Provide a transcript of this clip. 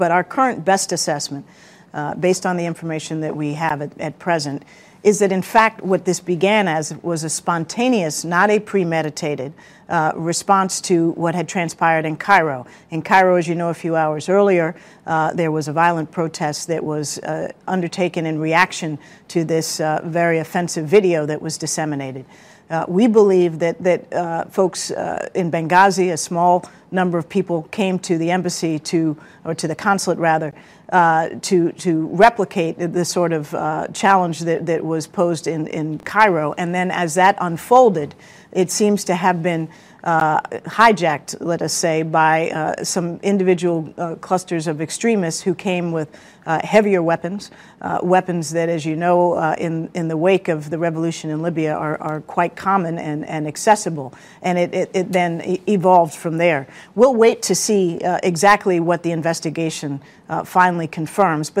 But our current best assessment, based on the information that we have at present, is that in fact what this began as was a spontaneous, not a premeditated, response to what had transpired in Cairo. In Cairo, as you know, a few hours earlier, there was a violent protest that was undertaken in reaction to this very offensive video that was disseminated. We believe that folks in Benghazi, a small number of people came to the embassy or to the consulate rather, to replicate the sort of challenge that was posed in Cairo. And then as that unfolded, it seems to have been hijacked, let us say, by some individual clusters of extremists who came with heavier weapons, weapons that, as you know, in the wake of the revolution in Libya are quite common and accessible. And it then evolved from there. We'll wait to see exactly what the investigation finally confirms.